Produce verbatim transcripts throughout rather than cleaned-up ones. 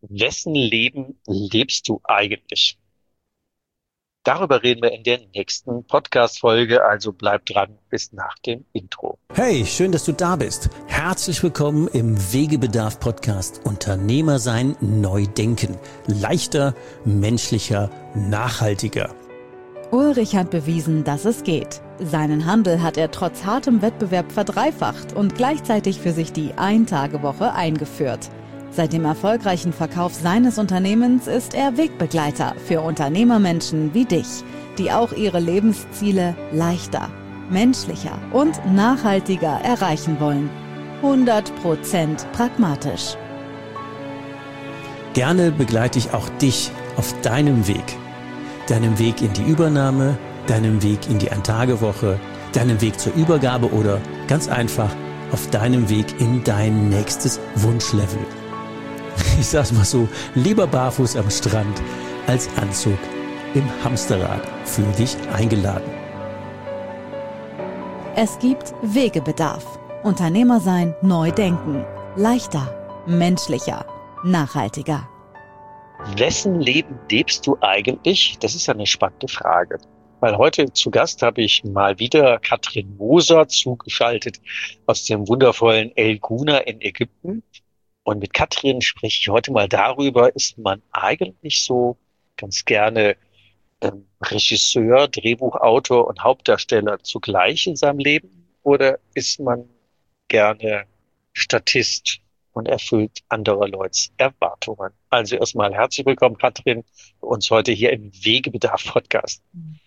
Wessen Leben lebst du eigentlich? Darüber reden wir in der nächsten Podcast-Folge, also bleib dran bis nach dem Intro. Hey, schön, dass du da bist. Herzlich willkommen im Wegebedarf-Podcast Unternehmer sein, neu denken. Leichter, menschlicher, nachhaltiger. Ulrich hat bewiesen, dass es geht. Seinen Handel hat er trotz hartem Wettbewerb verdreifacht und gleichzeitig für sich die Ein-Tage-Woche eingeführt. Seit dem erfolgreichen Verkauf seines Unternehmens ist er Wegbegleiter für Unternehmermenschen wie dich, die auch ihre Lebensziele leichter, menschlicher und nachhaltiger erreichen wollen. hundert Prozent pragmatisch. Gerne begleite ich auch dich auf deinem Weg. Deinem Weg in die Übernahme, deinem Weg in die Ein-Tage-Woche, deinem Weg zur Übergabe oder ganz einfach auf deinem Weg in dein nächstes Wunschlevel. Ich sag's mal so, lieber barfuß am Strand als Anzug im Hamsterrad. Fühl dich eingeladen. Es gibt Wegebedarf. Unternehmer sein, neu denken. Leichter, menschlicher, nachhaltiger. Wessen Leben lebst du eigentlich? Das ist ja eine spannende Frage. Weil heute zu Gast habe ich mal wieder Katrin Moser zugeschaltet aus dem wundervollen El Guna in Ägypten. Und mit Katrin spreche ich heute mal darüber, ist man eigentlich so ganz gerne ähm, Regisseur, Drehbuchautor und Hauptdarsteller zugleich in seinem Leben? Oder ist man gerne Statist und erfüllt anderer Leute Erwartungen? Also erstmal herzlich willkommen, Katrin, bei uns heute hier im Wegebedarf-Podcast.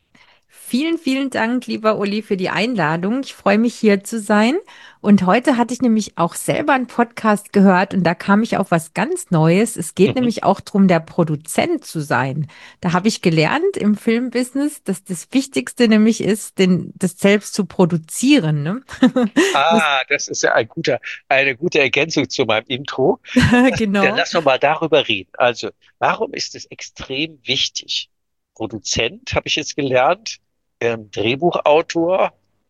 Vielen, vielen Dank, lieber Uli, für die Einladung. Ich freue mich, hier zu sein. Und heute hatte ich nämlich auch selber einen Podcast gehört und da kam ich auf was ganz Neues. Es geht Mhm. nämlich auch darum, der Produzent zu sein. Da habe ich gelernt im Filmbusiness, dass das Wichtigste nämlich ist, den, das selbst zu produzieren. Ne? Das, Ah, das ist ja ein guter, eine gute Ergänzung zu meinem Intro. Dann genau. lass uns mal darüber reden. Also, warum ist es extrem wichtig? Produzent, habe ich jetzt gelernt, ähm, Drehbuchautor,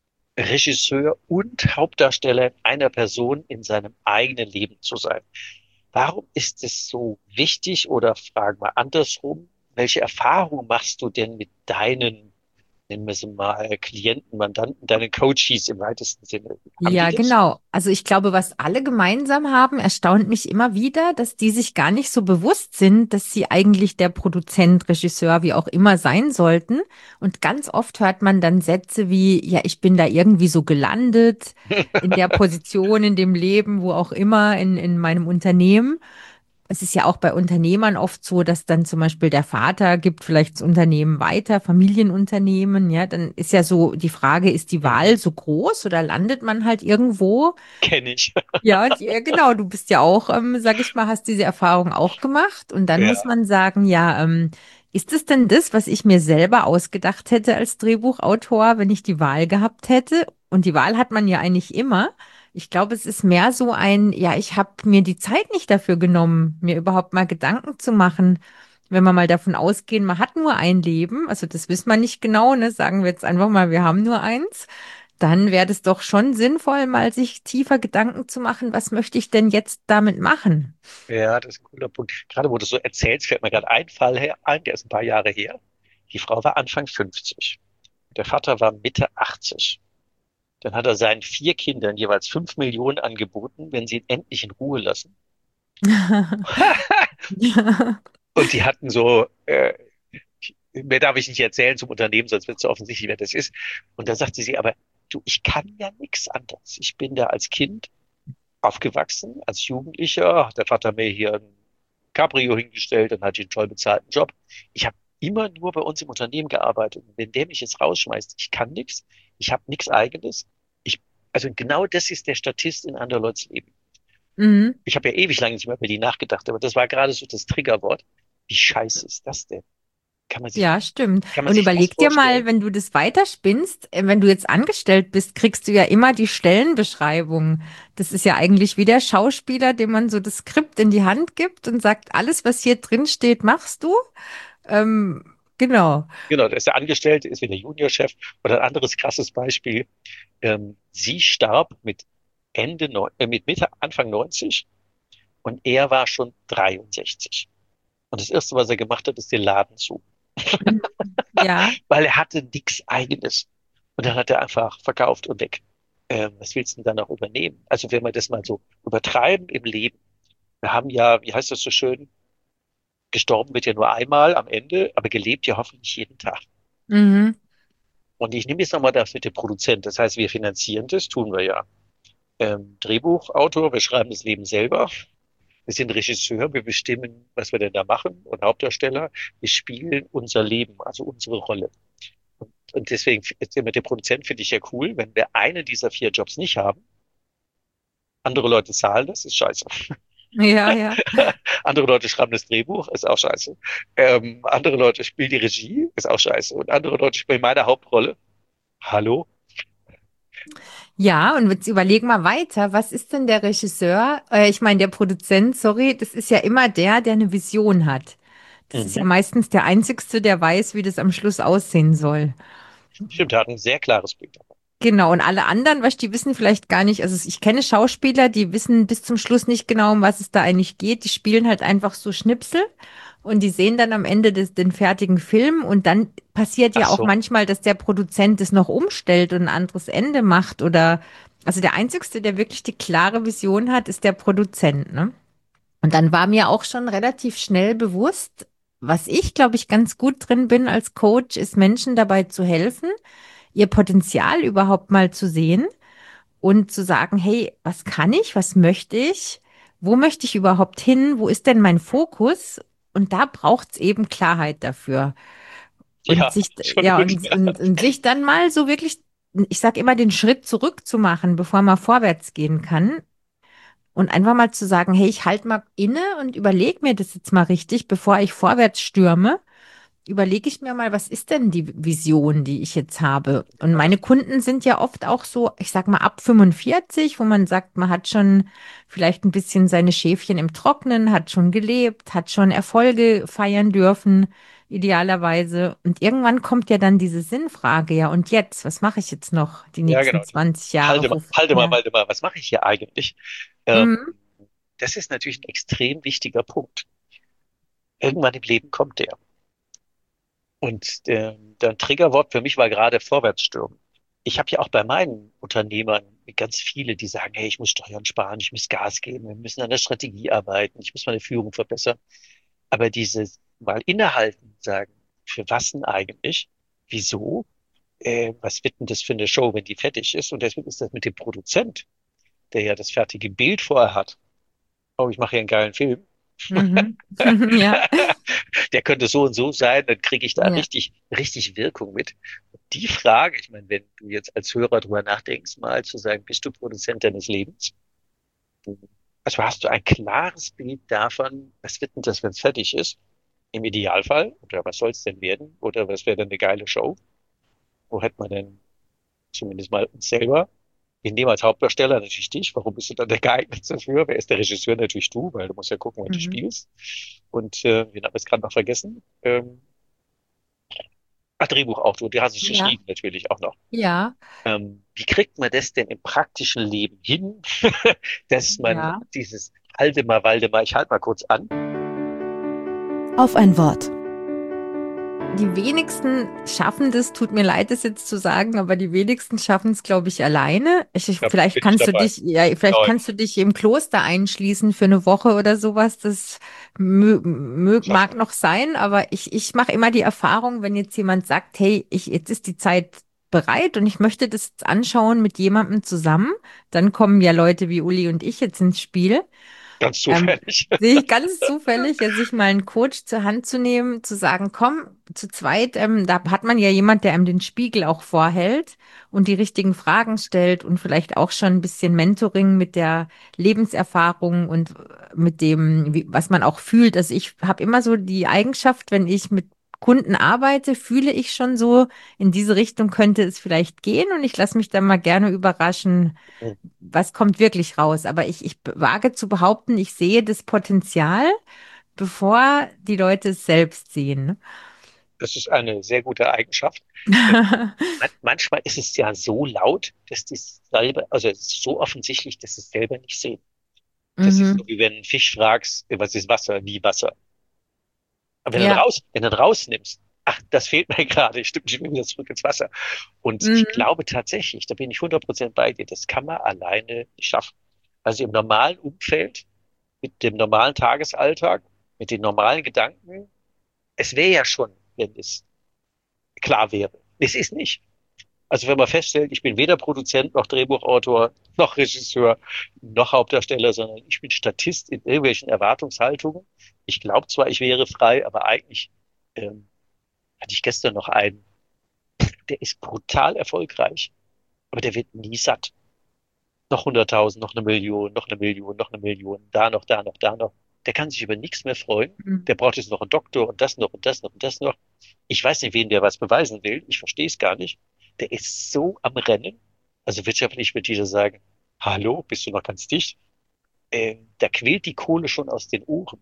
Regisseur und Hauptdarsteller in einer Person in seinem eigenen Leben zu sein. Warum ist es so wichtig oder fragen wir andersrum, welche Erfahrungen machst du denn mit deinen, nennen wir sie mal, Klienten, Mandanten, deinen Coaches im weitesten Sinne? Haben die Ja, das? genau. Also ich glaube, was alle gemeinsam haben, erstaunt mich immer wieder, dass die sich gar nicht so bewusst sind, dass sie eigentlich der Produzent, Regisseur, wie auch immer sein sollten. Und ganz oft hört man dann Sätze wie, ja, ich bin da irgendwie so gelandet, in der Position, in dem Leben, wo auch immer, in, in meinem Unternehmen. Es ist ja auch bei Unternehmern oft so, dass dann zum Beispiel der Vater gibt vielleicht das Unternehmen weiter, Familienunternehmen, ja, dann ist ja so die Frage, ist die Mhm. Wahl so groß oder landet man halt irgendwo? Kenne ich. Ja, die, ja, genau, du bist ja auch, ähm, sag ich mal, hast diese Erfahrung auch gemacht und dann muss Ja. man sagen, ja, ähm, ist es denn das, was ich mir selber ausgedacht hätte als Drehbuchautor, wenn ich die Wahl gehabt hätte? Und die Wahl hat man ja eigentlich immer. Ich glaube, es ist mehr so ein, ja, ich habe mir die Zeit nicht dafür genommen, mir überhaupt mal Gedanken zu machen. Wenn wir mal davon ausgehen, man hat nur ein Leben, also das wissen wir nicht genau, ne? Sagen wir jetzt einfach mal, wir haben nur eins, dann wäre es doch schon sinnvoll, mal sich tiefer Gedanken zu machen, was möchte ich denn jetzt damit machen? Ja, das ist ein cooler Punkt. Gerade wo du so erzählst, fällt mir gerade ein Fall her, ein, der ist ein paar Jahre her. Die Frau war Anfang fünfzig. Der Vater war Mitte achtzig. Dann hat er seinen vier Kindern jeweils fünf Millionen angeboten, wenn sie ihn endlich in Ruhe lassen. Ja. Und die hatten so, äh, mehr darf ich nicht erzählen zum Unternehmen, sonst wird es so offensichtlich, wer das ist. Und da sagte sie aber, du, ich kann ja nichts anderes. Ich bin da als Kind aufgewachsen, als Jugendlicher. Der Vater hat mir hier ein Cabrio hingestellt und hatte einen toll bezahlten Job. Ich habe immer nur bei uns im Unternehmen gearbeitet. Und wenn der mich jetzt rausschmeißt, ich kann nichts, ich habe nichts Eigenes. Ich, also genau das ist der Statist in anderer Leute's Leben. Mhm. Ich habe ja ewig lange nicht mehr über die nachgedacht, aber das war gerade so das Triggerwort. Wie scheiße ist das denn? Kann man sich, Ja, stimmt. kann man Und sich das überleg dir mal, vorstellen? wenn du das weiterspinnst, äh, wenn du jetzt angestellt bist, kriegst du ja immer die Stellenbeschreibung. Das ist ja eigentlich wie der Schauspieler, dem man so das Skript in die Hand gibt und sagt, alles, was hier drin steht, machst du. Ähm, genau. Genau, da ist der Angestellte, ist wieder Juniorchef. Oder ein anderes krasses Beispiel. Ähm, sie starb mit Ende, neun- äh, mit Mitte, Anfang neunzig. Und er war schon dreiundsechzig. Und das Erste, was er gemacht hat, ist den Laden zu. Mhm. Ja. Weil er hatte nichts Eigenes. Und dann hat er einfach verkauft und weg. Ähm, was willst du denn dann noch übernehmen? Also wenn wir das mal so übertreiben im Leben. Wir haben ja, wie heißt das so schön, gestorben wird ja nur einmal am Ende, aber gelebt ja hoffentlich jeden Tag. Mhm. Und ich nehme jetzt nochmal das mit dem Produzent. Das heißt, wir finanzieren das, tun wir ja. Ähm, Drehbuchautor, wir schreiben das Leben selber. Wir sind Regisseur, wir bestimmen, was wir denn da machen und Hauptdarsteller. Wir spielen unser Leben, also unsere Rolle. Und, und deswegen, jetzt mit dem Produzent finde ich ja cool, wenn wir einen dieser vier Jobs nicht haben, andere Leute zahlen das, ist scheiße. Ja, ja. Andere Leute schreiben das Drehbuch, ist auch scheiße. Ähm, andere Leute spielen die Regie, ist auch scheiße. Und andere Leute spielen meine Hauptrolle. Hallo? Ja, und jetzt überlegen wir weiter. Was ist denn der Regisseur? Äh, ich meine, der Produzent, sorry, das ist ja immer der, der eine Vision hat. Das ist ja Mhm. meistens der Einzigste, der weiß, wie das am Schluss aussehen soll. Stimmt, er hat ein sehr klares Bild davon. Genau, und alle anderen, was die wissen vielleicht gar nicht, also ich kenne Schauspieler, die wissen bis zum Schluss nicht genau, um was es da eigentlich geht. Die spielen halt einfach so Schnipsel und die sehen dann am Ende des, den fertigen Film und dann passiert Ach ja auch so. manchmal, dass der Produzent es noch umstellt und ein anderes Ende macht oder, also der Einzigste, der wirklich die klare Vision hat, ist der Produzent, ne? Und dann war mir auch schon relativ schnell bewusst, was ich, glaube ich, ganz gut drin bin als Coach, ist Menschen dabei zu helfen, ihr Potenzial überhaupt mal zu sehen und zu sagen, hey, was kann ich, was möchte ich, wo möchte ich überhaupt hin, wo ist denn mein Fokus? Und da braucht es eben Klarheit dafür. Und Ja, sich, schon ja, gut. und, und, und sich dann mal so wirklich, ich sage immer, den Schritt zurück zu machen, bevor man vorwärts gehen kann. Und einfach mal zu sagen, hey, ich halte mal inne und überlege mir das jetzt mal richtig, bevor ich vorwärts stürme, überlege ich mir mal, was ist denn die Vision, die ich jetzt habe? Und Ja, meine Kunden sind ja oft auch so, ich sag mal, ab fünfundvierzig, wo man sagt, man hat schon vielleicht ein bisschen seine Schäfchen im Trocknen, hat schon gelebt, hat schon Erfolge feiern dürfen, idealerweise. Und irgendwann kommt ja dann diese Sinnfrage, ja, und jetzt, was mache ich jetzt noch die ja, nächsten genau. zwanzig Jahre? Halte mal, Wo, halte mal, ja. halte mal. Was mache ich hier eigentlich? Ähm, Mhm. das ist natürlich ein extrem wichtiger Punkt. Irgendwann im Leben kommt der. Und der, der Triggerwort für mich war gerade Vorwärtsstürmen. Ich habe ja auch bei meinen Unternehmern ganz viele, die sagen, hey, ich muss Steuern sparen, ich muss Gas geben, wir müssen an der Strategie arbeiten, ich muss meine Führung verbessern. Aber dieses mal innehalten, sagen, für was denn eigentlich? Wieso? Äh, was wird denn das für eine Show, wenn die fertig ist? Und deswegen ist das mit dem Produzent, der ja das fertige Bild vorher hat. Oh, ich mache hier einen geilen Film. Mhm. Ja, Der könnte so und so sein, dann kriege ich da ja. richtig, richtig Wirkung mit. Und die Frage, ich meine, wenn du jetzt als Hörer drüber nachdenkst, mal zu sagen, bist du Produzent deines Lebens? Also hast du ein klares Bild davon, was wird denn das, wenn es fertig ist? Im Idealfall, oder was soll es denn werden? Oder was wäre denn eine geile Show? Wo hätte man denn zumindest mal uns selber? Wir nehmen als Hauptdarsteller natürlich dich. Warum bist du dann der geeignete dafür? Wer ist der Regisseur? Natürlich du, weil du musst ja gucken, was du Mhm. spielst. Und äh, wen habe ich gerade noch vergessen? Ähm, ach, Drehbuchautor, die hast du Ja, geschrieben natürlich auch noch. ja, Ähm, wie kriegt man das denn im praktischen Leben hin, dass man ja. dieses Halte mal, Waldemar, ich halte mal kurz an. Auf ein Wort. Die wenigsten schaffen das, tut mir leid, das jetzt zu sagen, aber die wenigsten schaffen es, glaube ich, alleine. Ich, ich- Da vielleicht bin ich kannst du dabei. dich, ja, vielleicht Nein, kannst du dich im Kloster einschließen für eine Woche oder sowas. Das mö, mö, schafft mag man. noch sein, aber ich, ich mache immer die Erfahrung, wenn jetzt jemand sagt, hey, ich, jetzt ist die Zeit bereit und ich möchte das jetzt anschauen mit jemandem zusammen, dann kommen ja Leute wie Uli und ich jetzt ins Spiel. Ganz Ähm, zufällig. sehe ich ganz zufällig, ja, sich mal einen Coach zur Hand zu nehmen, zu sagen, komm, zu zweit, ähm, da hat man ja jemand, der einem den Spiegel auch vorhält und die richtigen Fragen stellt und vielleicht auch schon ein bisschen Mentoring mit der Lebenserfahrung und äh, mit dem, wie, was man auch fühlt. Also ich habe immer so die Eigenschaft, wenn ich mit Kunden arbeite, fühle ich schon so, in diese Richtung könnte es vielleicht gehen und ich lasse mich dann mal gerne überraschen, was kommt wirklich raus. Aber ich, ich wage zu behaupten, ich sehe das Potenzial, bevor die Leute es selbst sehen. Das ist eine sehr gute Eigenschaft. Man, manchmal ist es ja so laut, dass die es selber, also es ist so offensichtlich, dass sie es selber nicht sehen. Das ist so, Mhm. wie wenn du einen Fisch fragst, was ist Wasser, wie Wasser. Aber wenn du ihn Ja. raus, wenn du ihn rausnimmst, ach, das fehlt mir gerade, stimmt, ich will wieder zurück ins Wasser. Und ich Mhm. glaube tatsächlich, da bin ich hundert Prozent bei dir, das kann man alleine nicht schaffen. Also im normalen Umfeld, mit dem normalen Tagesalltag, mit den normalen Gedanken, es wäre ja schon, wenn es klar wäre. Es ist nicht. Also wenn man feststellt, ich bin weder Produzent noch Drehbuchautor noch Regisseur noch Hauptdarsteller, sondern ich bin Statist in irgendwelchen Erwartungshaltungen. Ich glaube zwar, ich wäre frei, aber eigentlich ähm, hatte ich gestern noch einen, der ist brutal erfolgreich, aber der wird nie satt. Noch hunderttausend, noch eine Million, noch eine Million, noch eine Million, da noch, da noch, da noch. Der kann sich über nichts mehr freuen. Mhm. Der braucht jetzt noch einen Doktor und das noch und das noch und das noch. Ich weiß nicht, wen der was beweisen will. Ich verstehe es gar nicht. Der ist so am Rennen. Also wirtschaftlich wird jeder sagen, hallo, bist du noch ganz dicht? Ähm, da quillt die Kohle schon aus den Ohren.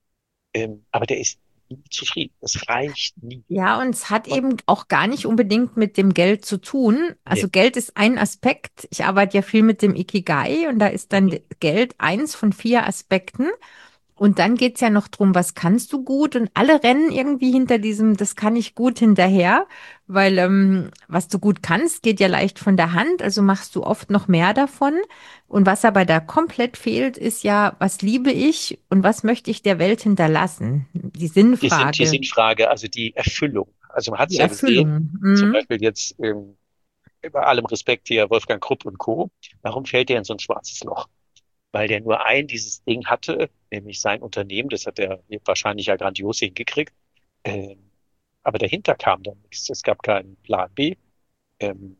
Ähm, aber der ist nie zufrieden. Das reicht nie. Ja, und es hat Und, eben auch gar nicht unbedingt mit dem Geld zu tun. nee. Also Geld ist ein Aspekt. Ich arbeite ja viel mit dem Ikigai und da ist dann Mhm. Geld eins von vier Aspekten. Und dann geht's ja noch drum, was kannst du gut? Und alle rennen irgendwie hinter diesem, das kann ich gut hinterher, weil ähm, was du gut kannst, geht ja leicht von der Hand, also machst du oft noch mehr davon. Und was aber da komplett fehlt, ist ja, was liebe ich und was möchte ich der Welt hinterlassen? Die Die sind, die Sinnfrage, Sinnfrage, also die Erfüllung. Also man hat es die ja gesehen, Erfüllung. zum Mhm. Beispiel jetzt ähm, bei allem Respekt hier Wolfgang Krupp und Co. Warum fällt der in so ein schwarzes Loch? Weil der nur ein dieses Ding hatte, nämlich sein Unternehmen, das hat er wahrscheinlich ja grandios hingekriegt. Ähm, aber dahinter kam dann nichts. Es gab keinen Plan B. Ähm,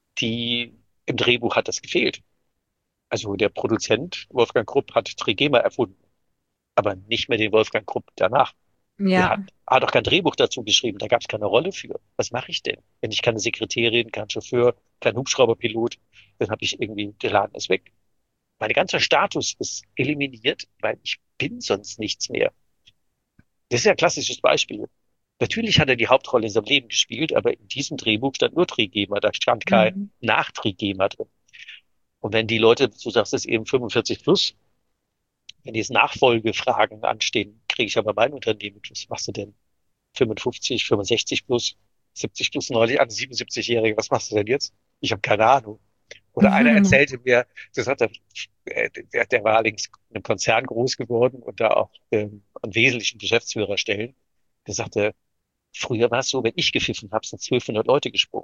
die, Im Drehbuch hat das gefehlt. Also der Produzent Wolfgang Krupp hat Trigema erfunden, aber nicht mehr den Wolfgang Krupp danach. Der hat, Ja. hat auch kein Drehbuch dazu geschrieben, da gab es keine Rolle für. Was mache ich denn? Wenn ich keine Sekretärin, kein Chauffeur, kein Hubschrauberpilot, dann habe ich irgendwie, der Laden ist weg. Mein ganzer Status ist eliminiert, weil ich bin sonst nichts mehr. Das ist ja ein klassisches Beispiel. Natürlich hat er die Hauptrolle in seinem Leben gespielt, aber in diesem Drehbuch stand nur Trigema, da stand kein Mhm. Nach-Trigema drin. Und wenn die Leute, du sagst es eben fünfundvierzig plus, wenn jetzt Nachfolgefragen anstehen, kriege ich aber mein Unternehmen, was machst du denn? fünfundfünfzig, fünfundsechzig plus, siebzig plus neulich an, siebenundsiebzig-Jährige, was machst du denn jetzt? Ich habe keine Ahnung. Oder einer erzählte mir, das hat er, äh, der, der war allerdings in einem Konzern groß geworden und da auch ähm, an wesentlichen Geschäftsführerstellen. Der sagte, früher war es so, wenn ich gepfiffen habe, sind zwölfhundert Leute gesprungen.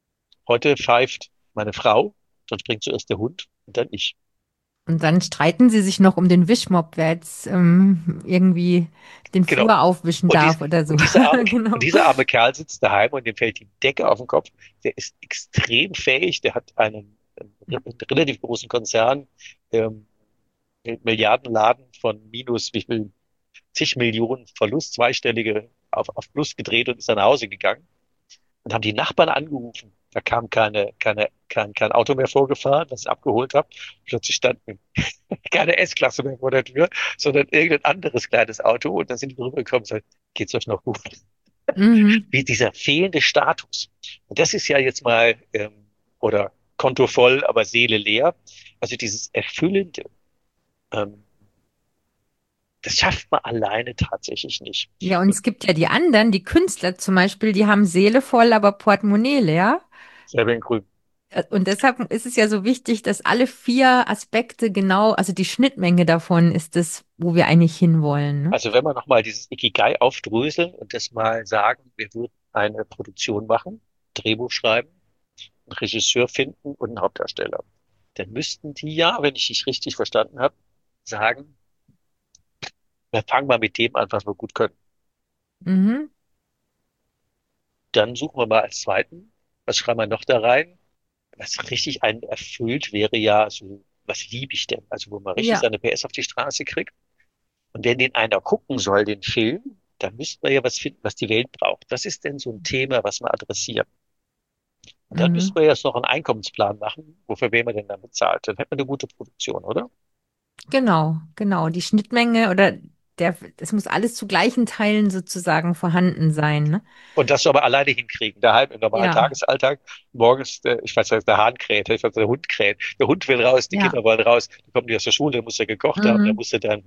Heute pfeift meine Frau, dann springt zuerst der Hund und dann ich. Und dann streiten sie sich noch um den Wischmopp, wer jetzt ähm, irgendwie den Genau. Flur aufwischen Und, dies, darf oder so. und dieser arme, und Genau. dieser arme Kerl sitzt daheim und dem fällt die Decke auf den Kopf. Der ist extrem fähig. Der hat einen, einen relativ großen Konzern, ähm, mit Milliardenladen von minus wie viel, zig Millionen Verlust, zweistellige auf, auf Plus gedreht und ist dann nach Hause gegangen und haben die Nachbarn angerufen. Da kam keine, keine, kein, kein Auto mehr vorgefahren, das ich abgeholt habe. Plötzlich stand keine S-Klasse mehr vor der Tür, sondern irgendein anderes kleines Auto. Und dann sind die rübergekommen und gesagt, geht's euch noch gut? Mhm. Wie dieser fehlende Status. Und das ist ja jetzt mal, ähm, oder Konto voll, aber Seele leer. Also dieses Erfüllende, ähm, das schafft man alleine tatsächlich nicht. Ja, und es gibt ja die anderen, die Künstler zum Beispiel, die haben Seele voll, aber Portemonnaie leer. Selber in Grün. Äh, Und deshalb ist es ja so wichtig, dass alle vier Aspekte genau, also die Schnittmenge davon ist das, wo wir eigentlich hinwollen. Ne? Also wenn wir nochmal dieses Ikigai aufdröseln und das mal sagen, wir würden eine Produktion machen, Drehbuch schreiben, einen Regisseur finden und einen Hauptdarsteller, dann müssten die ja, wenn ich dich richtig verstanden habe, sagen, wir fangen mal mit dem an, was wir gut können. Mhm. Dann suchen wir mal als zweiten, was schreiben wir noch da rein? Was richtig einen erfüllt, wäre ja so, was liebe ich denn? Also wo man richtig Ja. seine P S auf die Straße kriegt. Und wenn den einer gucken soll, den Film, dann müsste man ja was finden, was die Welt braucht. Was ist denn so ein Thema, was man adressiert? Und dann müssten Mhm. wir jetzt noch einen Einkommensplan machen. Wofür wen man denn dann bezahlt? Dann hätten wir eine gute Produktion, oder? Genau, genau. Die Schnittmenge oder der, es muss alles zu gleichen Teilen sozusagen vorhanden sein, ne? Und das soll man alleine hinkriegen, daheim im normalen Ja, Tagesalltag. Morgens, äh, ich weiß nicht, der Hahn kräht, ich weiß, der Hund kräht. Der Hund will raus, die ja. Kinder wollen raus, dann kommen die aus der Schule, dann muss er gekocht haben, dann Mhm. muss er dann,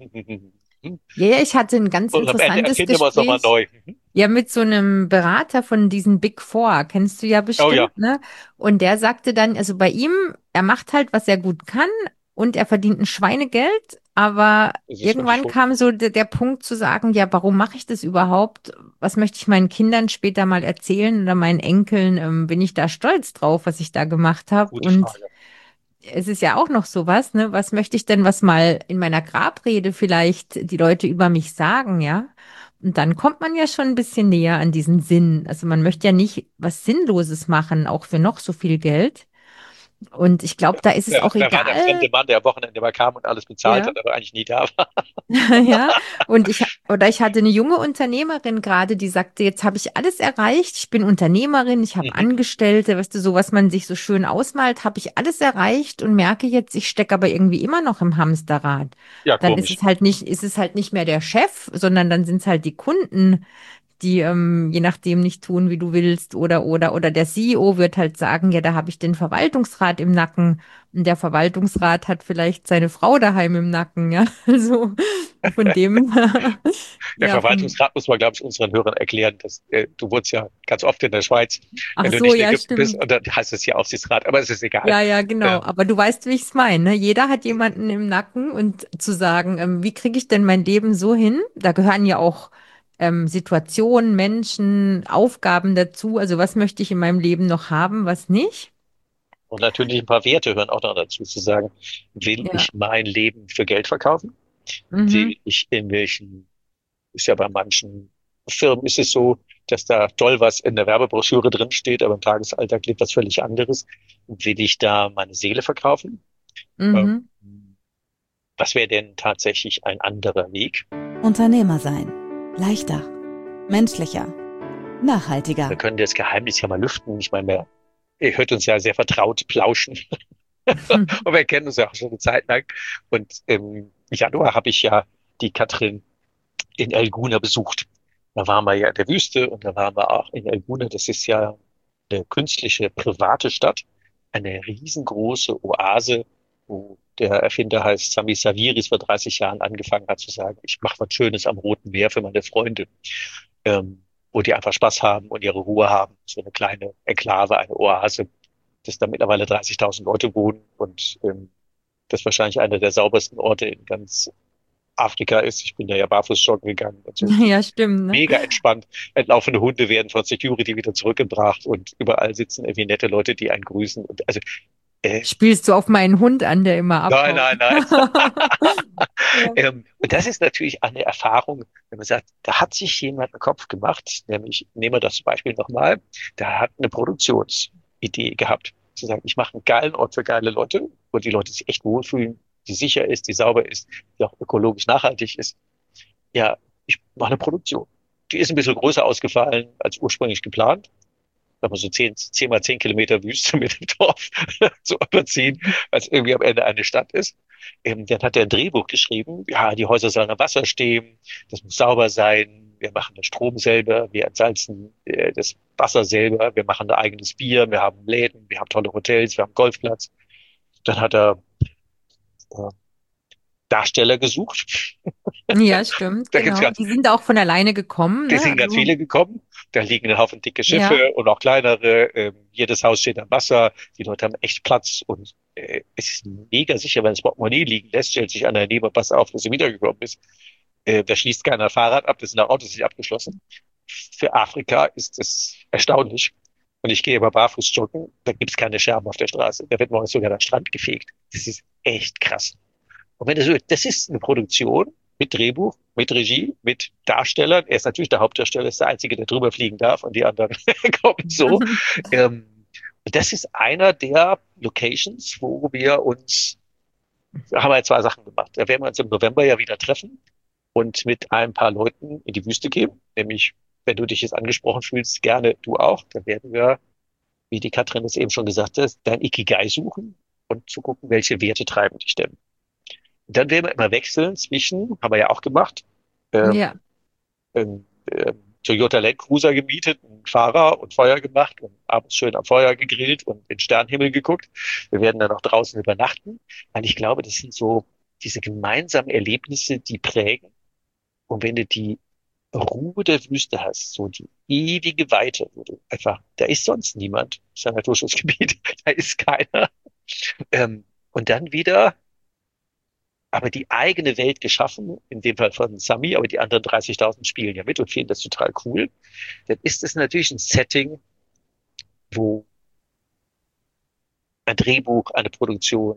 Ja, ja, ich hatte ein ganz und am Ende interessantes erfinden wir es nochmal Gespräch. neu. Ja, mit so einem Berater von diesen Big Four, kennst du ja Oh ja, bestimmt, ne? Und der sagte dann, also bei ihm, er macht halt, was er gut kann und er verdient ein Schweinegeld, aber das ist wirklich irgendwann furchtbar. kam so der, der Punkt zu sagen, ja, warum mache ich das überhaupt? Was möchte ich meinen Kindern später mal erzählen oder meinen Enkeln? Ähm, bin ich da stolz drauf, was ich da gemacht habe? Gute Und Frage. es ist ja auch noch sowas, ne? Was möchte ich denn, was mal in meiner Grabrede vielleicht die Leute über mich sagen, ja? Und dann kommt man ja schon ein bisschen näher an diesen Sinn. Also man möchte ja nicht was Sinnloses machen, auch für noch so viel Geld. Und ich glaube, da ist es Wer, auch wer war der egal, fremde Mann, der am Wochenende mal kam und alles bezahlt ja. hat, aber eigentlich nie da war? Ja, und ich, oder ich hatte eine junge Unternehmerin gerade, die sagte, jetzt habe ich alles erreicht. Ich bin Unternehmerin, ich habe Mhm. Angestellte, weißt du, so was man sich so schön ausmalt, habe ich alles erreicht und merke jetzt, ich stecke aber irgendwie immer noch im Hamsterrad. Ja, Dann ist komisch. es halt nicht, ist es halt nicht mehr der Chef, sondern dann sind es halt die Kunden, die ähm, je nachdem nicht tun, wie du willst, oder oder oder der C E O wird halt sagen, ja, da habe ich den Verwaltungsrat im Nacken und der Verwaltungsrat hat vielleicht seine Frau daheim im Nacken, ja. Also von dem, Der ja, von, Verwaltungsrat muss man, glaube ich, unseren Hörern erklären, dass äh, du wohnst ja ganz oft in der Schweiz, ach wenn du so, nicht in ja, Ägypten bist, stimmt. und dann heißt es ja Aufsichtsrat, aber es ist egal. Ja, ja, genau. Ähm, Aber du weißt, wie ich es meine. Ne? Jeder hat jemanden im Nacken und zu sagen, ähm, wie kriege ich denn mein Leben so hin? Da gehören ja auch ähm, Situationen, Menschen, Aufgaben dazu. Also was möchte ich in meinem Leben noch haben, was nicht? und natürlich ein paar Werte hören auch noch dazu, zu sagen, will Ja. ich mein Leben für Geld verkaufen? Mhm. Will ich in welchen, ist ja bei manchen Firmen ist es so, dass da toll was in der Werbebroschüre drin steht, aber im Tagesalltag lebt was völlig anderes. Will ich da meine Seele verkaufen? Ähm, Mhm. was wäre denn tatsächlich ein anderer Weg? Unternehmer sein. Leichter, menschlicher, Wir nachhaltiger. können das Geheimnis ja mal lüften. Ich meine, wir- ihr hört uns ja sehr vertraut plauschen. Und wir kennen uns ja auch schon eine Zeit lang. Und im Januar habe ich ja die Katrin in El Guna besucht. Da waren wir ja in der Wüste und da waren wir auch in El Guna. Das ist ja eine künstliche private Stadt, eine riesengroße Oase, wo der Erfinder heißt Sami Saviris vor dreißig Jahren angefangen hat zu sagen, ich mache was Schönes am Roten Meer für meine Freunde, ähm, wo die einfach Spaß haben und ihre Ruhe haben. So eine kleine Enklave, eine Oase, dass da mittlerweile dreißigtausend Leute wohnen und ähm, das wahrscheinlich einer der saubersten Orte in ganz Afrika ist. Ich bin da ja barfuß joggen gegangen und so. Ja, stimmt, ne? Mega entspannt. Entlaufene Hunde werden von Security wieder zurückgebracht und überall sitzen irgendwie nette Leute, die einen grüßen. Und also, äh, Spielst du auf meinen Hund an, der immer nein, abhaut? nein, nein. Ja. Ähm, und das ist natürlich eine Erfahrung, wenn man sagt, da hat sich jemand einen Kopf gemacht, nämlich nehmen wir das Beispiel nochmal, da hat eine Produktionsidee gehabt, zu sagen, ich mache einen geilen Ort für geile Leute, wo die Leute sich echt wohlfühlen, die sicher ist, die sauber ist, die auch ökologisch nachhaltig ist. Ja, ich mache eine Produktion. Die ist ein bisschen größer ausgefallen als ursprünglich geplant. Da muss so zehn, zehn mal zehn Kilometer Wüste mit dem Dorf zu überziehen, als irgendwie am Ende eine Stadt ist. Ähm, dann hat er ein Drehbuch geschrieben. Ja, die Häuser sollen am Wasser stehen. Das muss sauber sein. Wir machen den Strom selber. Wir entsalzen äh, das Wasser selber. Wir machen ein eigenes Bier. Wir haben Läden. Wir haben tolle Hotels. Wir haben einen Golfplatz. Dann hat er äh, Darsteller gesucht. Ja, stimmt, Da gibt's genau. ganz Die sind auch von alleine gekommen, Da ne? sind ganz Also, viele gekommen. Da liegen ein Haufen dicke ja. Schiffe und auch kleinere. Ähm, jedes Haus steht am Wasser. Die Leute haben echt Platz und äh, es ist mega sicher, wenn das Portemonnaie liegen lässt, stellt sich einer daneben, pass auf, dass sie wiedergekommen ist. Äh, da schließt keiner Fahrrad ab, das sind auch Autos nicht abgeschlossen. Für Afrika ist es erstaunlich. Und ich gehe aber barfuß joggen, da gibt's keine Scherben auf der Straße. Da wird morgens sogar der Strand gefegt. Das ist echt krass. Und wenn du so, das ist eine Produktion mit Drehbuch, mit Regie, mit Darstellern. Er ist natürlich der Hauptdarsteller, ist der Einzige, der drüber fliegen darf und die anderen kommen so. Ähm, und das ist einer der Locations, wo wir uns, da haben wir jetzt zwei Sachen gemacht. Da werden wir uns im November ja wieder treffen und mit ein paar Leuten in die Wüste gehen. Nämlich, wenn du dich jetzt angesprochen fühlst, gerne du auch. Dann werden wir, wie die Katrin es eben schon gesagt hat, dein Ikigai suchen und zu gucken, welche Werte treiben dich denn. Und dann werden wir immer wechseln zwischen, haben wir ja auch gemacht, ähm, Ja. einen ähm, Toyota Land Cruiser gemietet, einen Fahrer und Feuer gemacht und abends schön am Feuer gegrillt und in den Sternenhimmel geguckt. Wir werden dann auch draußen übernachten, weil ich glaube, das sind so diese gemeinsamen Erlebnisse, die prägen. Und wenn du die Ruhe der Wüste hast, so die ewige Weite, wo du einfach, da ist sonst niemand, das ist ein Naturschutzgebiet, da ist keiner. Ähm, und dann wieder aber die eigene Welt geschaffen, in dem Fall von Sami, aber die anderen dreißigtausend spielen ja mit und finden das total cool, dann ist es natürlich ein Setting, wo ein Drehbuch, eine Produktion,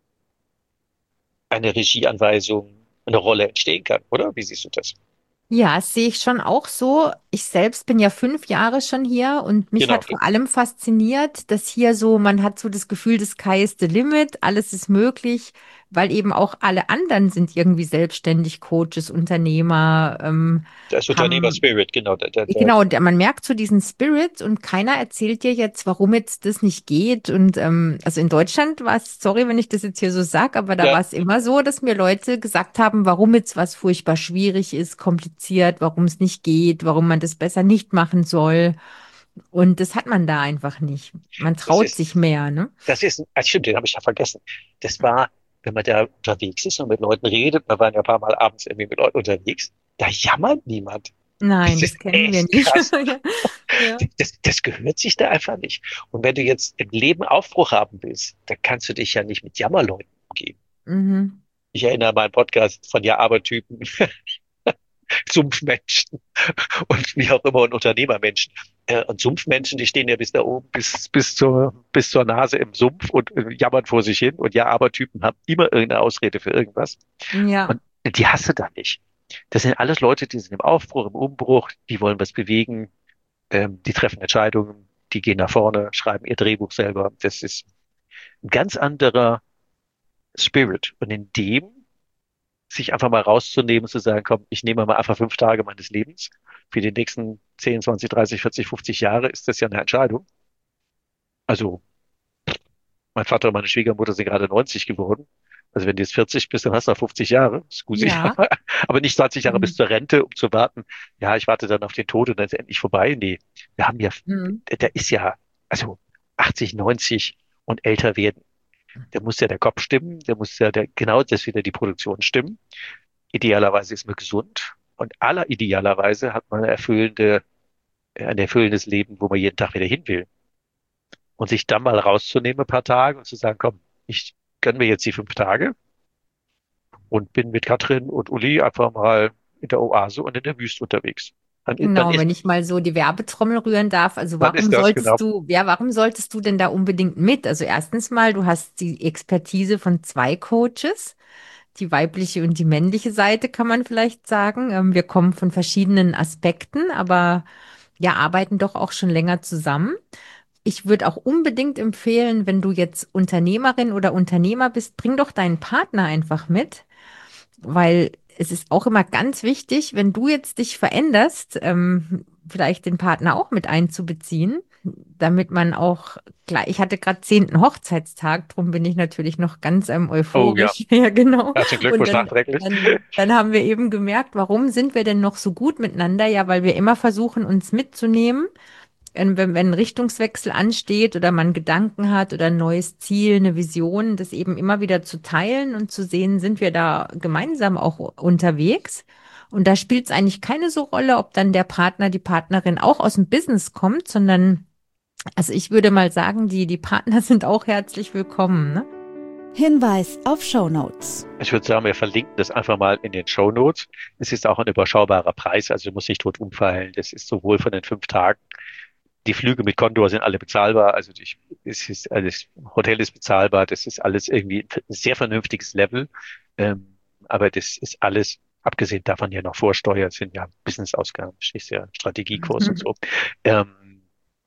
eine Regieanweisung, eine Rolle entstehen kann, oder? Wie siehst du das? Ja, das sehe ich schon auch so. Ich selbst bin ja fünf Jahre schon hier und mich Genau. hat vor allem fasziniert, dass hier so, man hat so das Gefühl, the sky is the limit, alles ist möglich, weil eben auch alle anderen sind irgendwie selbstständig, Coaches, Unternehmer, ähm, Das haben Unternehmer-Spirit, genau. Der, der, der, genau, der, man merkt so diesen Spirit und keiner erzählt dir jetzt, warum jetzt das nicht geht. Und ähm, also in Deutschland war es, sorry, wenn ich das jetzt hier so sag, aber da ja, war es immer so, dass mir Leute gesagt haben, warum jetzt was furchtbar schwierig ist, kompliziert, warum es nicht geht, warum man das besser nicht machen soll. Und das hat man da einfach nicht. Man das traut ist, sich mehr, ne? das ist, ah, stimmt, den habe ich ja vergessen. Das war, wenn man da unterwegs ist und mit Leuten redet, wir waren ja ein paar Mal abends irgendwie mit Leuten unterwegs, da jammert niemand. Nein, Das das ist kennen wir echt nicht. krass. Ja. Das, das gehört sich da einfach nicht. Und wenn du jetzt im Leben Aufbruch haben willst, dann kannst du dich ja nicht mit Jammerleuten umgeben. Mhm. Ich erinnere an meinen Podcast von Ja-Aber-Typen, Sumpfmenschen und wie auch immer und Unternehmermenschen. Äh, Und Sumpfmenschen, die stehen ja bis da oben, bis, bis zur, bis zur Nase im Sumpf und äh, jammern vor sich hin. Und Ja-Aber-Typen haben immer irgendeine Ausrede für irgendwas. Ja. Und die hast du da nicht. Das sind alles Leute, die sind im Aufbruch, im Umbruch, die wollen was bewegen, ähm, die treffen Entscheidungen, die gehen nach vorne, schreiben ihr Drehbuch selber. Das ist ein ganz anderer Spirit. Und in dem sich einfach mal rauszunehmen und zu sagen, komm, ich nehme mal einfach fünf Tage meines Lebens. Für die nächsten zehn, zwanzig, dreißig, vierzig, fünfzig Jahre ist das ja eine Entscheidung. Also mein Vater und meine Schwiegermutter sind gerade neunzig geworden. Also wenn du jetzt vierzig bist, dann hast du noch fünfzig Jahre. Ist gut, sicher. Ja. Aber nicht zwanzig Jahre bis Mhm. zur Rente, um zu warten. Ja, ich warte dann auf den Tod und dann ist endlich vorbei. Nee, wir haben ja, Mhm. da ist ja, also achtzig, neunzig und älter werden. Da muss ja der Kopf stimmen, da muss ja der, genau das wieder die Produktion stimmen. Idealerweise ist man gesund und aller idealerweise hat man eine erfüllende, ein erfüllendes Leben, wo man jeden Tag wieder hin will. Und sich dann mal rauszunehmen, ein paar Tage und zu sagen, komm, ich gönn mir jetzt die fünf Tage und bin mit Katrin und Uli einfach mal in der Oase und in der Wüste unterwegs. Dann, dann Genau, ist, wenn ich mal so die Werbetrommel rühren darf. Also dann warum ist das genau. solltest du, ja, warum solltest du denn da unbedingt mit? Also erstens mal, du hast die Expertise von zwei Coaches, die weibliche und die männliche Seite, kann man vielleicht sagen. Ähm, Wir kommen von verschiedenen Aspekten, aber ja, arbeiten doch auch schon länger zusammen. Ich würde auch unbedingt empfehlen, wenn du jetzt Unternehmerin oder Unternehmer bist, bring doch deinen Partner einfach mit, weil es ist auch immer ganz wichtig, wenn du jetzt dich veränderst, ähm, vielleicht den Partner auch mit einzubeziehen, damit man auch gleich, ich hatte gerade zehnten Hochzeitstag, drum bin ich natürlich noch ganz ähm, Oh ja, euphorisch. Ja, genau. herzlichen Und Glückwunsch dann, nachträglich. dann, dann haben wir eben gemerkt, warum sind wir denn noch so gut miteinander? Ja, weil wir immer versuchen, uns mitzunehmen, wenn, wenn wenn ein Richtungswechsel ansteht oder man Gedanken hat oder ein neues Ziel, eine Vision, das eben immer wieder zu teilen und zu sehen, sind wir da gemeinsam auch unterwegs. Und da spielt es eigentlich keine so Rolle, ob dann der Partner, die Partnerin auch aus dem Business kommt, sondern, also ich würde mal sagen, die, die Partner sind auch herzlich willkommen, ne? Hinweis auf Shownotes. Ich würde sagen, wir verlinken das einfach mal in den Shownotes. Es ist auch ein überschaubarer Preis, also du musst nicht tot umfallen. Das ist sowohl von den fünf Tagen. Die Flüge mit Condor sind alle bezahlbar. Also ich, es ist alles, Hotel ist bezahlbar. Das ist alles irgendwie ein sehr vernünftiges Level. Ähm, aber das ist alles, abgesehen davon ja noch Vorsteuer, das sind ja Business-Ausgaben, schließt ja Strategiekurs und so. Ähm,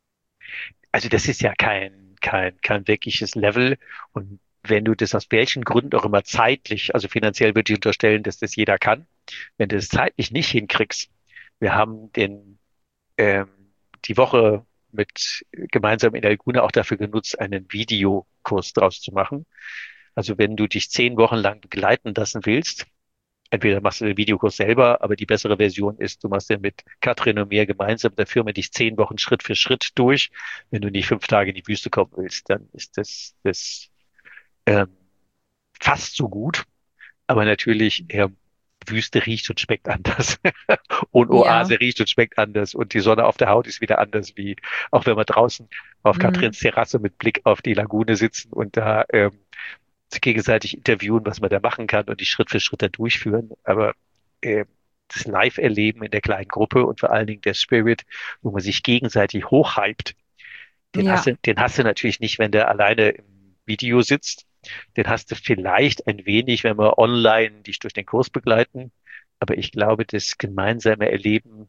also das ist ja kein, kein, kein wirkliches Level. Und wenn du das aus welchen Gründen auch immer zeitlich, also finanziell würde ich unterstellen, dass das jeder kann, wenn du das zeitlich nicht hinkriegst, wir haben den, ähm, die Woche mit gemeinsam in der Laguna auch dafür genutzt, einen Videokurs draus zu machen. Also wenn du dich zehn Wochen lang begleiten lassen willst, Entweder machst du den Videokurs selber, aber die bessere Version ist, du machst den mit Katrin und mir gemeinsam, da führen wir dich zehn Wochen Schritt für Schritt durch. Wenn du nicht fünf Tage in die Wüste kommen willst, dann ist das, das ähm, fast so gut. Aber natürlich, äh, Wüste riecht und schmeckt anders. Und Ja. Oase riecht und schmeckt anders. Und die Sonne auf der Haut ist wieder anders, wie auch wenn wir draußen auf Mhm. Katrins Terrasse mit Blick auf die Lagune sitzen und da ähm, sich gegenseitig interviewen, was man da machen kann und die Schritt für Schritt da durchführen. Aber äh, das Live-Erleben in der kleinen Gruppe und vor allen Dingen der Spirit, wo man sich gegenseitig hochhypt, den hast Ja. du, den hast du natürlich nicht, wenn du alleine im Video sitzt. Den hast du vielleicht ein wenig, wenn wir online dich durch den Kurs begleiten. Aber ich glaube, das gemeinsame Erleben,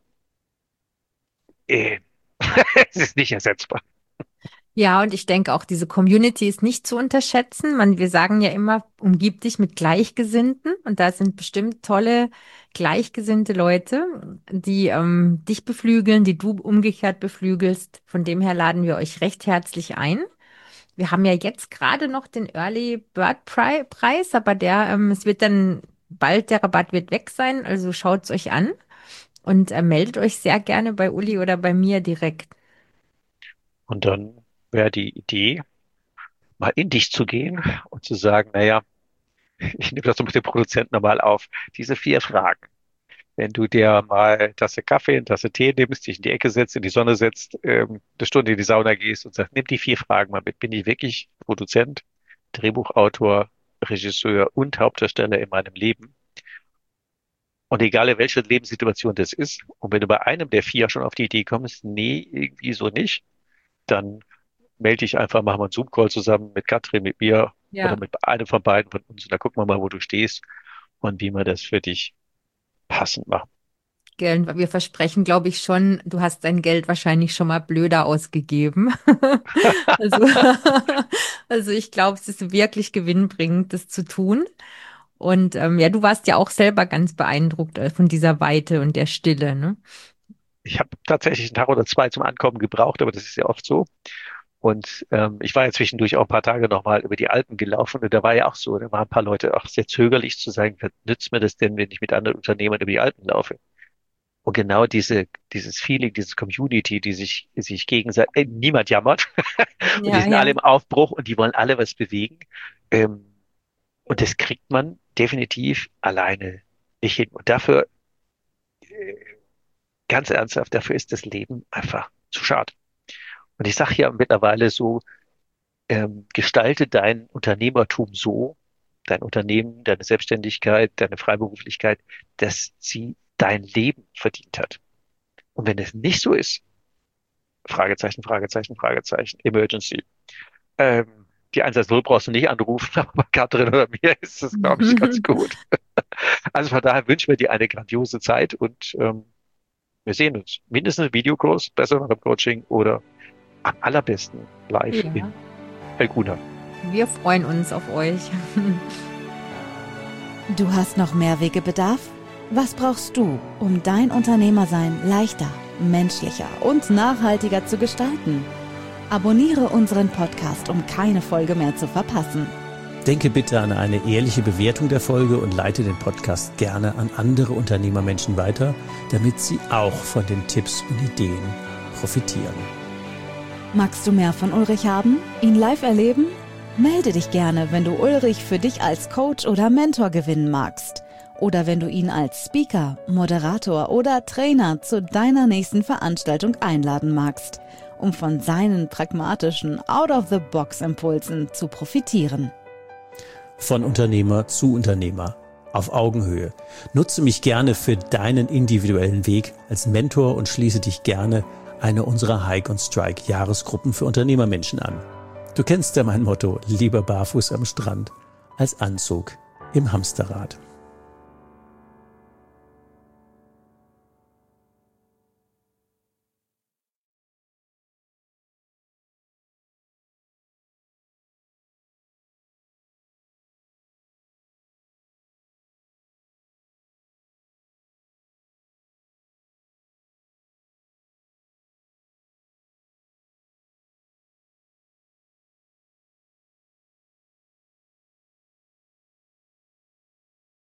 äh, es ist nicht ersetzbar. Ja, und ich denke auch, diese Community ist nicht zu unterschätzen. Man, wir sagen ja immer, umgib dich mit Gleichgesinnten. Und da sind bestimmt tolle, gleichgesinnte Leute, die ähm, dich beflügeln, die du umgekehrt beflügelst. Von dem her laden wir euch recht herzlich ein. Wir haben ja jetzt gerade noch den Early Bird Pri- Preis, aber der, ähm, es wird dann bald, der Rabatt wird weg sein. Also schaut's euch an und äh, meldet euch sehr gerne bei Uli oder bei mir direkt. Und dann wäre die Idee, mal in dich zu gehen und zu sagen, naja, ich nehme das so mit dem Produzenten nochmal auf. Diese vier Fragen. Wenn du dir mal eine Tasse Kaffee, eine Tasse Tee nimmst, dich in die Ecke setzt, in die Sonne setzt, ähm, eine Stunde in die Sauna gehst und sagst, nimm die vier Fragen mal mit. Bin ich wirklich Produzent, Drehbuchautor, Regisseur und Hauptdarsteller in meinem Leben? Und egal in welcher Lebenssituation das ist, und wenn du bei einem der vier schon auf die Idee kommst, nee, irgendwie so nicht, dann melde dich einfach, machen wir einen Zoom-Call zusammen mit Katrin, mit mir oder Ja. mit einem von beiden von uns. Und da gucken wir mal, wo du stehst und wie wir das für dich passend machen. Gell, wir versprechen, glaube ich, schon, du hast dein Geld wahrscheinlich schon mal blöder ausgegeben. Also, also ich glaube, es ist wirklich gewinnbringend, das zu tun. Und ähm, ja, du warst ja auch selber ganz beeindruckt äh, von dieser Weite und der Stille, ne? Ich habe tatsächlich einen Tag oder zwei zum Ankommen gebraucht, aber das ist ja oft so. Und ähm, ich war ja zwischendurch auch ein paar Tage nochmal über die Alpen gelaufen und da war ja auch so, da waren ein paar Leute auch sehr zögerlich zu sagen, was nützt mir das denn, wenn ich mit anderen Unternehmern über die Alpen laufe? Und genau diese, dieses Feeling, dieses Community, die sich, sich gegenseitig, äh, niemand jammert und die Ja, sind alle ja. im Aufbruch und die wollen alle was bewegen. Ähm, und das kriegt man definitiv alleine nicht hin. Und dafür, äh, ganz ernsthaft, dafür ist das Leben einfach zu schade. Und ich sage ja mittlerweile so, ähm, gestalte dein Unternehmertum so, dein Unternehmen, deine Selbstständigkeit, deine Freiberuflichkeit, dass sie dein Leben verdient hat. Und wenn es nicht so ist, Fragezeichen, Fragezeichen, Fragezeichen, Emergency. Ähm, die eins eins null brauchst du nicht anrufen, aber bei Katrin oder mir ist das, glaube ich, ganz gut. Also von daher wünschen wir dir eine grandiose Zeit und ähm, wir sehen uns. Mindestens im Videokurs, besser noch im Coaching oder am allerbesten live in Ja, Elguna. wir freuen uns auf euch. Du hast noch mehr Wegebedarf? Was brauchst du, um dein Unternehmersein leichter, menschlicher und nachhaltiger zu gestalten? Abonniere unseren Podcast, um keine Folge mehr zu verpassen. Denke bitte an eine ehrliche Bewertung der Folge und leite den Podcast gerne an andere Unternehmermenschen weiter, damit sie auch von den Tipps und Ideen profitieren. Magst du mehr von Ulrich haben? Ihn live erleben? Melde dich gerne, wenn du Ulrich für dich als Coach oder Mentor gewinnen magst. Oder wenn du ihn als Speaker, Moderator oder Trainer zu deiner nächsten Veranstaltung einladen magst, um von seinen pragmatischen Out-of-the-Box-Impulsen zu profitieren. Von Unternehmer zu Unternehmer. Auf Augenhöhe. Nutze mich gerne für deinen individuellen Weg als Mentor und schließe dich gerne eine unserer Hike und Strike Jahresgruppen für Unternehmermenschen an. Du kennst ja mein Motto, lieber barfuß am Strand als Anzug im Hamsterrad.